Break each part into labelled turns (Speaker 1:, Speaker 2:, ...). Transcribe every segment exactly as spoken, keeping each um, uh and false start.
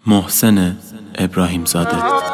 Speaker 1: محسن ابراهیم زاده.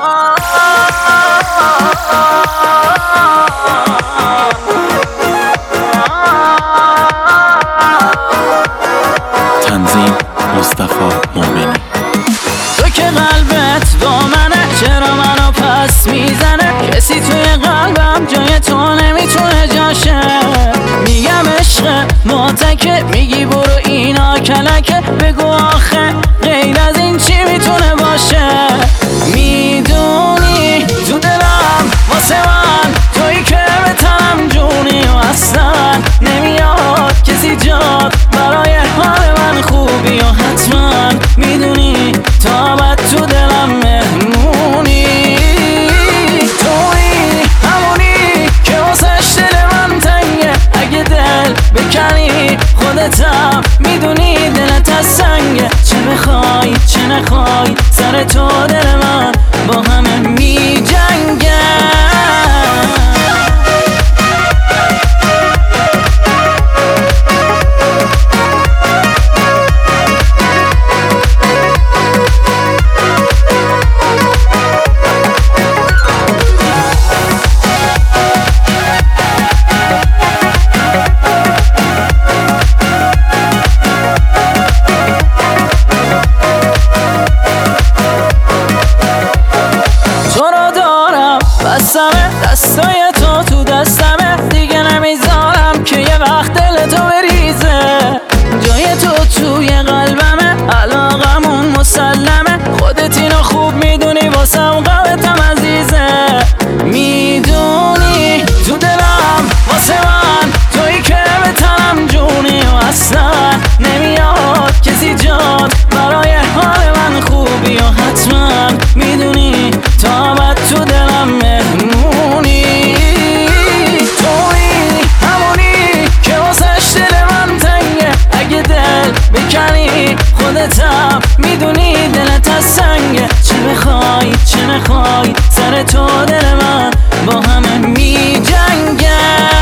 Speaker 1: تنظیم مصطفی مومنی.
Speaker 2: تو که قلبت با منه، چرا منو پس میزنه؟ کسی توی قلبم جای تو نمیتونه جاشه. میگم عشق ماتکه، میگی برو اینا کلکه. بگو آخه غیر از این چی میتونه باشه؟ میدونی تو دلم واسه من تویی که به تنم جونی و اصلا نمیاد کسی جاد برای حال من خوبی و حتما میدونی تا بعد تو دلم مهمونی. تویی همونی که واسش دل من تنگه، اگه دل بکنی خودتم میدونی دلت از سنگه. چه بخوای چه نخوای سر تو دل من با همه می جنگه. دستای تو تو دستمه، دیگه نمیذارم که یه وقت دل تو بریزه. جای تو توی قلبمه، علاقمون مسلمه. خودت اینو خوب میدونی واسم قلبتم عزیزه. میدونی تو دلم واسه من تویی که به تنم جونی و اصلا نمیاد کسی جاد برای حال من خوبی و حتما میدونی تا بعد تو دلم مهمونی. تویی همونی که واسش دل من تنگه، اگه دل بکنی خودتم میدونی دلت از سنگه. چه بخوای چه نخوای سر تو دل من با همه می جنگه.